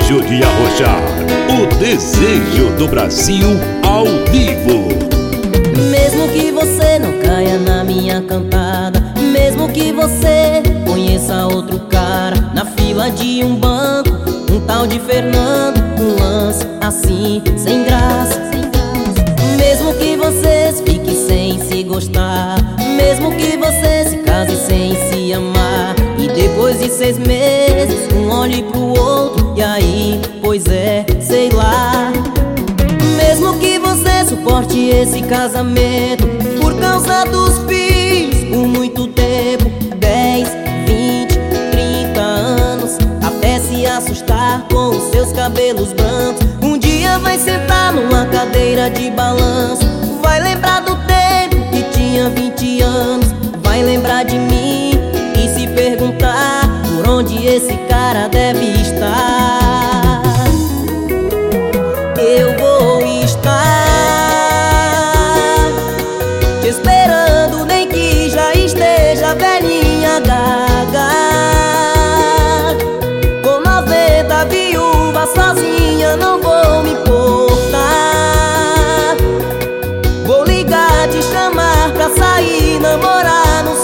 desejo de arrochar, o desejo do Brasil ao vivo. Mesmo que você não caia na minha cantada, mesmo que você conheça outro cara na fila de um banco, um tal de Fernando, um lance assim, sem graça. Mesmo que vocês fiquem sem se gostar, mesmo que você se case sem se amar, e depois de 6 meses um olhe pro outro e aí, pois é, sei lá. Mesmo que você suporte esse casamento por causa dos filhos por muito tempo, 10, 20, 30 anos, até se assustar com os seus cabelos brancos, um dia vai sentar numa cadeira de balanço, vai lembrar do tempo que tinha 20 anos, vai lembrar de mim e se perguntar por onde esse cara deve estar. Eu vou estar te esperando, nem que já esteja velhinha gaga, com 90 viúvas sozinha, não vou me importar. Vou ligar, te chamar pra sair, namorar no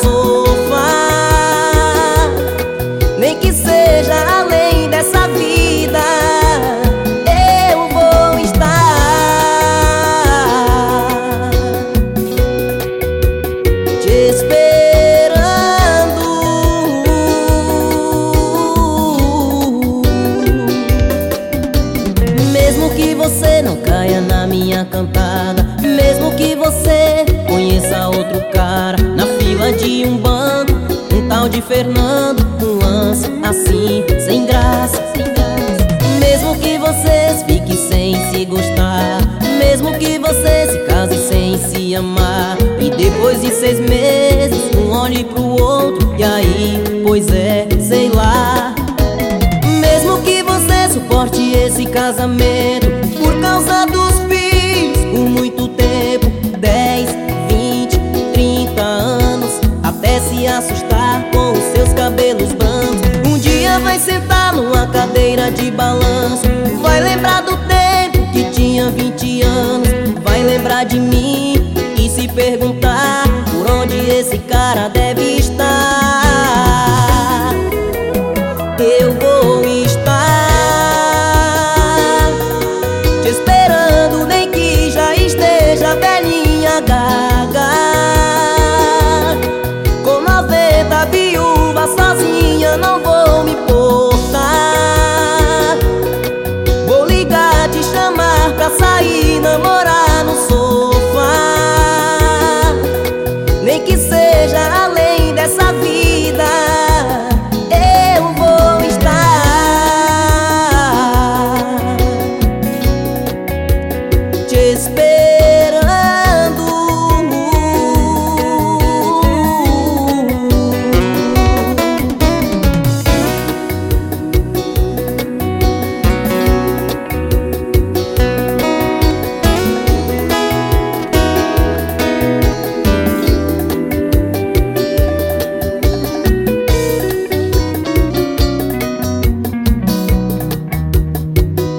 sofá, nem que seja além dessa vida. Eu vou estar te esperando. Mesmo que você não caia na minha cantada, mesmo que você conheça outro cara na fila de um banco, um tal de Fernando, um lance assim, sem graça. Mesmo que vocês fiquem sem se gostar, mesmo que você se case sem se amar, e depois de 6 meses um olhe pro outro e aí, pois é, sei lá. Mesmo que você suporte esse casamento por causa dos filhos por muito tempo, 10, 20, 30 anos, até se assustar com os seus cabelos brancos, um dia vai sentar numa cadeira de balanço, vai lembrar do tempo que tinha 20 anos, vai lembrar de mim e se perguntar por onde esse cara deve estar. Eu vou estar te esperando, nem que já esteja velhinha gaga, com 90 viúvas sozinha, não vou me importar. Vou ligar, te chamar pra sair, namorar no sofá, nem que seja além dessa vida. Eu vou estar te esperando.